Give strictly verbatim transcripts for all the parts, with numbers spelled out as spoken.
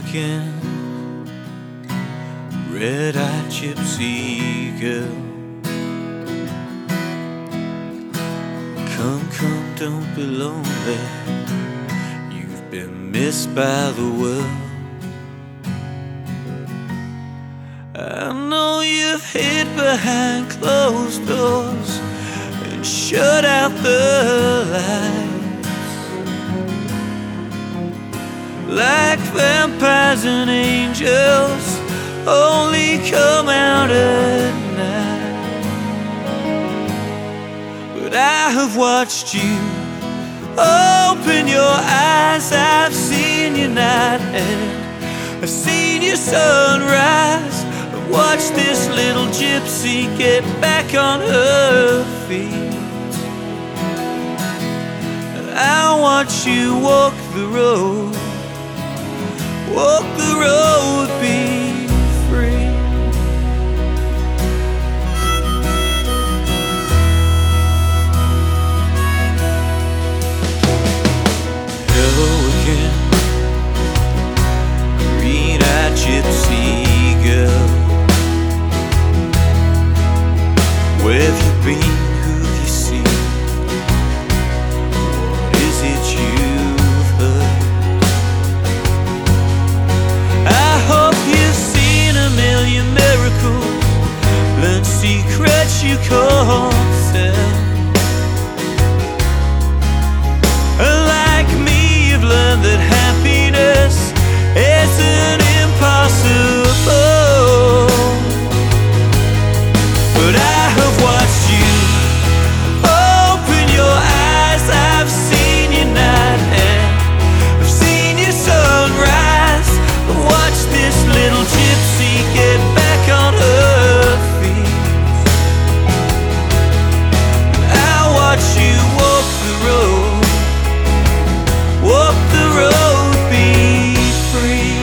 again, red-eyed gypsy girl. Come, come, don't be lonely, you've been missed by the world. I know you've hid behind closed doors and shut out the lights, like vampires and angels only come out at night. But I have watched you open your eyes, I've seen your night end, I've seen your sunrise. Watch this little gypsy get back on her feet, and I watch you walk the road, walk the road, be free. Hello again, green-eyed gypsy girl. Where have you been, who have you seen? What is it you've heard? I hope you've seen a million miracles, learned secrets you can't tell. Like me, you've learned that happiness isn't impossible. But I have watched you open your eyes, I've seen your night end, I've seen your sunrise. Watch this little gypsy get back on her feet, I watch you walk the road, walk the road, be free.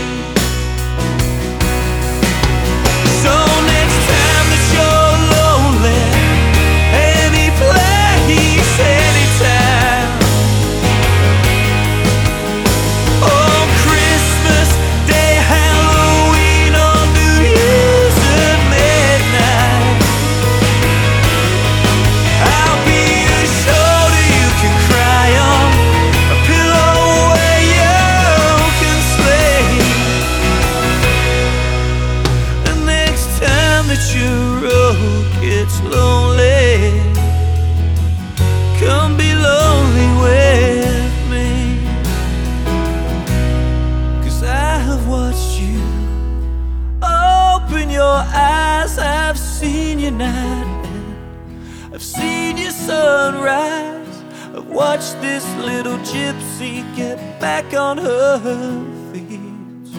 So next time that you're lonely, any place, anytime, on Christmas Day, Halloween, or New Year's at midnight, I'll be a shoulder you can cry on, a pillow where you can sleep. The next time that your road gets lonely, come be lonely with me. 'Cause I have watched you open your eyes, I've seen your night end, I've seen your sunrise. I've watched this little gypsy get back on her feet,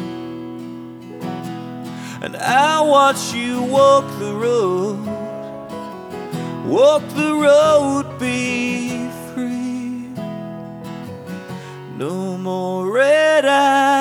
and I watch you walk the road, walk the road, be free. No more red eyes.